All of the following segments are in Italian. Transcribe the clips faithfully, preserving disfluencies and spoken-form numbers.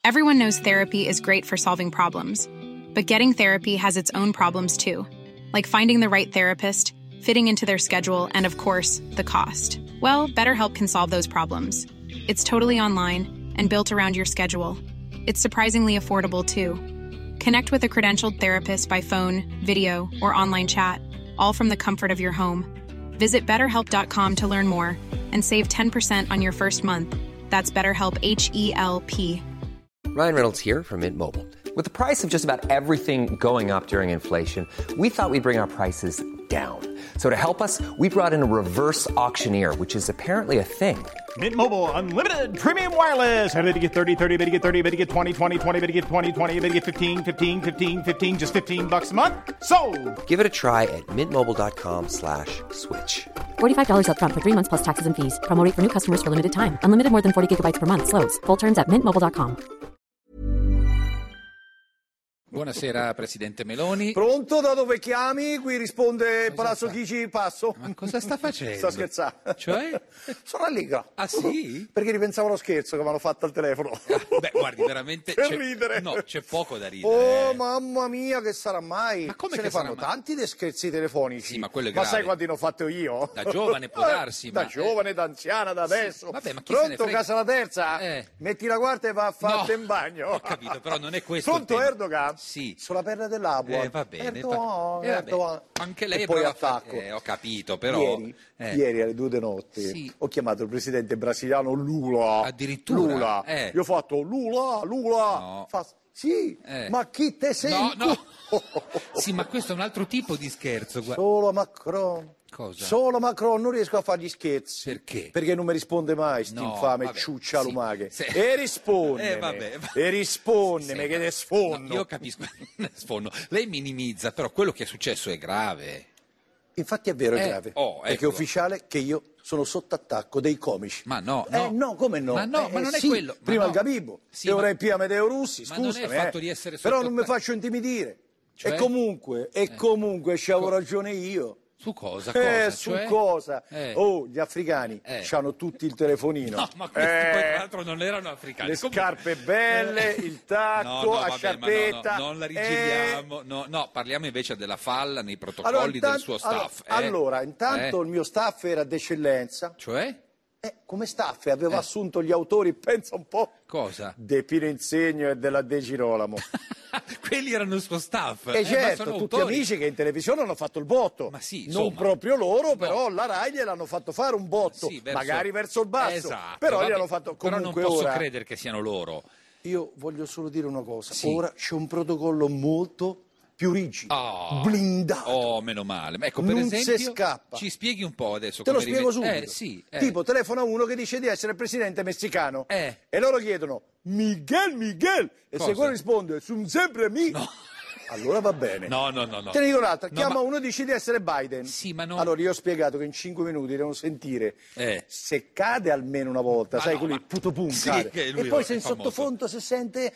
Everyone knows therapy is great for solving problems, but getting therapy has its own problems too, like finding the right therapist, fitting into their schedule, and of course, the cost. Well, BetterHelp can solve those problems. It's totally online and built around your schedule. It's surprisingly affordable too. Connect with a credentialed therapist by phone, video, or online chat, all from the comfort of your home. Visit better help dot com to learn more and save ten percent on your first month. That's BetterHelp, H E L P. Ryan Reynolds here from Mint Mobile. With the price of just about everything going up during inflation, we thought we'd bring our prices down. So to help us, we brought in a reverse auctioneer, which is apparently a thing. Mint Mobile Unlimited Premium Wireless. How to get thirty, thirty, how to get thirty, how to get twenty, twenty, twenty, how to get twenty, twenty, how to get fifteen, fifteen, fifteen, fifteen, just fifteen bucks a month? Sold! Give it a try at mintmobile.com slash switch. forty-five dollars up front for three months plus taxes and fees. Promo rate for new customers for limited time. Unlimited more than forty gigabytes per month. Slows full terms at mint mobile dot com. Buonasera Presidente Meloni. Pronto? Da dove chiami? Qui risponde Cosa Palazzo fa? Chigi, passo. Ma cosa sta facendo? Sto scherzando. Cioè? Sono allegro. Ah sì? Perché ripensavo allo scherzo che mi hanno fatto al telefono. Ah, beh, guardi, veramente Per c'è... ridere. No, c'è poco da ridere. Oh, eh. mamma mia, che sarà mai? Ma come Se che ne fanno sarà mai? tanti dei scherzi telefonici. Sì, ma quello è Ma grave. sai quanti ne ho fatto io? Da giovane può darsi, Da ma- giovane, da anziana, da adesso. Vabbè, ma chi se ne Pronto, frega? casa la terza? Eh. Metti la quarta e va a farti No, in bagno. ho capito, però non è questo Pronto, il tema. Erdogan? Sì. Sulla perla dell'Abua. Eh, va bene. Erdogan, Eh, vabbè. Erdogan. Anche lei e è poi brava a fare- attacco. eh, ho capito, però... Ieri, eh. ieri alle due di notte Sì. ho chiamato il presidente brasiliano Lula. Addirittura? Lula. Eh. Io ho fatto Lula, Lula. No. Fa, sì, Eh. ma chi te sei? No, tu? no. Sì, ma questo è un altro tipo di scherzo. guarda. Solo Macron. Cosa? Solo Macron, non riesco a fargli scherzi. Perché? Perché non mi risponde mai, sti No, infame vabbè, ciuccia sì, lumache. sì. E risponde. Eh, vabbè, va- E risponde, Sì, che ma- ne sfondo. no, io capisco, sfondo. Lei minimizza, però quello che è successo è grave. Infatti è vero, è Eh, grave. oh, perché è ecco. ufficiale che io sono sotto attacco dei comici. Ma no, Eh no. no, come no? Ma no, Eh, ma non è sì, quello. Ma Prima no. il Gabibo, Sì, e ma- ora il P Amedeo Russi, Ma non è il scusami. fatto eh. di essere Però sotto non mi attacco. faccio intimidire. Cioè? E comunque, e comunque ci avevo ragione io. Su cosa? Eh, cosa? su Cioè? cosa? Eh. Oh, gli africani Eh. hanno tutti il telefonino. No, ma questi Eh, poi tra l'altro non erano africani. le Comunque- scarpe belle, il tacco, No, no, la vabbè, ma sciarpetta. no, no, non la eh. rigiriamo. No, no, parliamo invece della falla nei protocolli Allora, del intanto- suo staff. allora, eh? allora, intanto Eh? il mio staff era d'eccellenza. Cioè? Eh, come staff aveva Eh. assunto gli autori, pensa un po', Cosa? De Pino Insegno e della De Girolamo. Quelli erano il suo staff. E eh, ma certo, sono tutti autori. amici che in televisione hanno fatto il botto. Ma sì, non insomma. proprio loro, No. però la Rai gliel'hanno fatto fare un botto, Sì, verso- magari verso il basso. Esatto, però vabbè, gliel'hanno fatto però comunque non posso ora. credere che siano loro. Io voglio solo dire una cosa, Sì. ora c'è un protocollo molto più rigido, Oh. blindato. Oh, meno male. Ma ecco, per Non esempio, si scappa. ci spieghi un po' adesso Te lo come spiego rive- subito. Eh, sì, eh. Tipo, telefona uno che dice di essere il presidente messicano. Eh. E loro chiedono, Miguel, Miguel. E Cosa? se quello risponde, sono sempre mi. No. Allora va bene. No, no, no, no. Te ne dico un'altra, No, chiama ma- uno e dice di essere Biden. Sì, ma non- Allora io ho spiegato che in cinque minuti devono sentire Eh. se cade almeno una volta, Ma sai, no, quelli ma- puto pum Sì, cade. che lui E poi è se in famoso. sottofondo si sente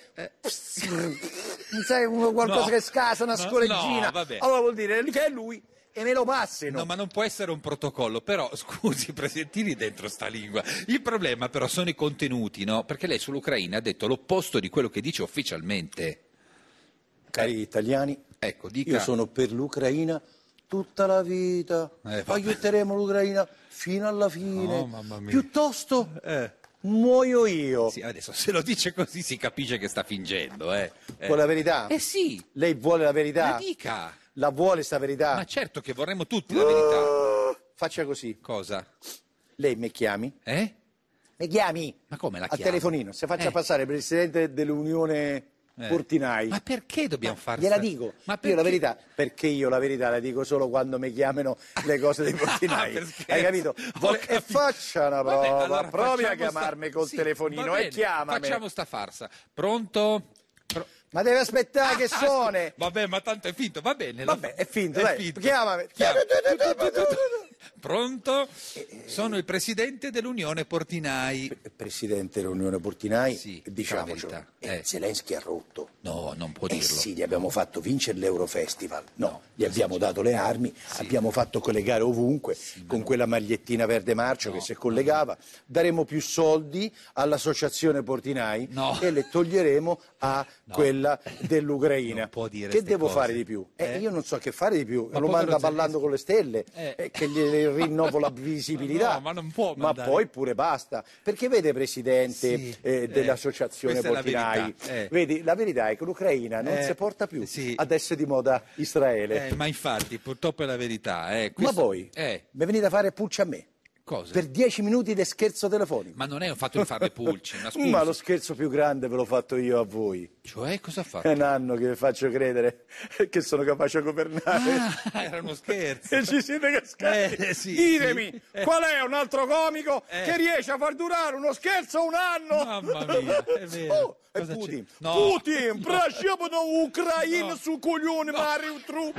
non sai, uno- qualcosa No. che scasa, una No, scoreggina. no, vabbè. Allora vuol dire che è lui e me lo passino. No, ma non può essere un protocollo, però scusi, presentini dentro sta lingua. Il problema però sono i contenuti, no? Perché lei sull'Ucraina ha detto l'opposto di quello che dice ufficialmente. Cari italiani, Ecco, dica. io sono per l'Ucraina tutta la vita, Eh, vabbè. aiuteremo l'Ucraina fino alla fine, Oh, mamma mia. piuttosto Eh. muoio io. Sì, adesso se lo dice così si capisce che sta fingendo, eh. Eh. Vuole la verità? Eh sì, Lei vuole la verità? la dica. La vuole sta verità? Ma certo che vorremmo tutti la verità. Oh, faccia così, Cosa? lei mi chiami? Eh? Mi chiami? Ma come la Al chiamo? telefonino, se faccia Eh. passare il presidente dell'Unione Eh. Portinai. Ma perché dobbiamo fare Gliela sta- dico, Ma io perché? la verità, perché io la verità la dico solo quando mi chiamano le cose dei portinai. Per scherzo. Hai capito? Ho Vuole- e capito. faccia una Vabbè, prova, allora provi a facciamo chiamarmi sta- col sì, telefonino va e bene, chiamami. Facciamo sta farsa. Pronto? Pro- Ma deve aspettare che Ah, suone. Vabbè, ma tanto è finto, va bene. lo Vabbè, fa- è finto, dai, chiamami. Chiama. Pronto? Sono il presidente dell'Unione Portinai. Presidente dell'Unione Portinai, Sì, dica la diciamocelo, verità. eh, Eh. Zelensky ha rotto. No, non può Eh dirlo. sì, gli abbiamo fatto vincere l'Eurofestival, no, No, gli abbiamo dato le armi, Sì. abbiamo fatto quelle gare ovunque, con quella magliettina verde marcio No, che si collegava, daremo più soldi all'associazione Portinai No. e le toglieremo a No. quella dell'Ucraina. Non può dire che ste devo cose. fare di più? Eh, Eh? Io non so che fare di più, Ma lo povero manda Zelensky. ballando con le stelle, Eh. eh, che gli rinnovo la visibilità. No, ma non può Ma mandare. poi pure basta, perché vede Presidente Sì, eh, eh, dell'associazione questa è la Portinai, verità, eh. vedi, la verità è che l'Ucraina non Eh, si porta più, sì. adesso è di moda Israele. Eh, ma infatti, purtroppo è la verità. Eh. Ma Questo- voi Eh, mi venite a fare pulci a me cosa? per dieci minuti di scherzo telefonico. Ma non è un fatto di fare pulci, ma scusi. Ma lo scherzo più grande ve l'ho fatto io a voi. Cioè, cosa ha fatto? È un anno che vi faccio credere che sono capace di governare. Ah, era uno scherzo. E ci siete cascati. Eh, sì, Ditemi, sì. Eh. qual è un altro comico Eh. che riesce a far durare uno scherzo un anno? Mamma mia, è vero. Oh, è Cosa c'è? Putin. No. Putin, brasciamo Ucraina No. su coglione, Mario Trupp.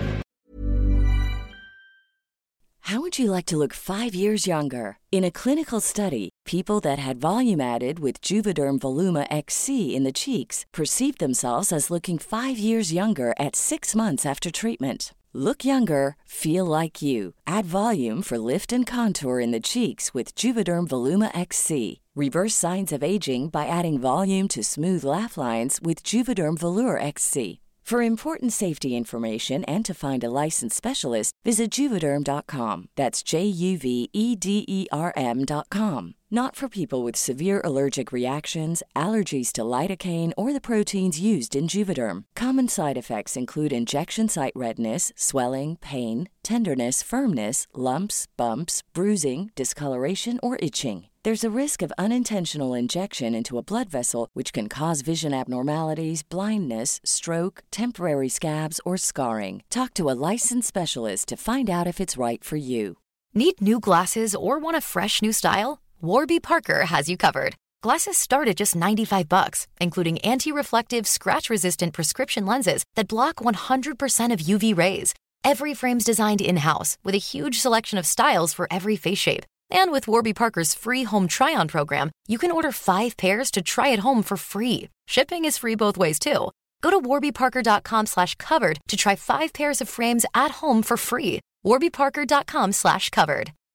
How would you like to look five years younger? In a clinical study, people that had volume added with Juvederm Voluma X C in the cheeks perceived themselves as looking five years younger at six months after treatment. Look younger, feel like you. Add volume for lift and contour in the cheeks with Juvederm Voluma X C. Reverse signs of aging by adding volume to smooth laugh lines with Juvederm Volure X C. For important safety information and to find a licensed specialist, visit Juvederm dot com. That's J U V E D E R M dot com. Not for people with severe allergic reactions, allergies to lidocaine, or the proteins used in Juvederm. Common side effects include injection site redness, swelling, pain, tenderness, firmness, lumps, bumps, bruising, discoloration, or itching. There's a risk of unintentional injection into a blood vessel, which can cause vision abnormalities, blindness, stroke, temporary scabs, or scarring. Talk to a licensed specialist to find out if it's right for you. Need new glasses or want a fresh new style? Warby Parker has you covered. Glasses start at just ninety-five bucks, including anti-reflective, scratch-resistant prescription lenses that block one hundred percent of U V rays. Every frame's designed in-house with a huge selection of styles for every face shape. And with Warby Parker's free home try-on program, you can order five pairs to try at home for free. Shipping is free both ways, too. Go to warby parker dot com slash covered to try five pairs of frames at home for free. warby parker dot com slash covered.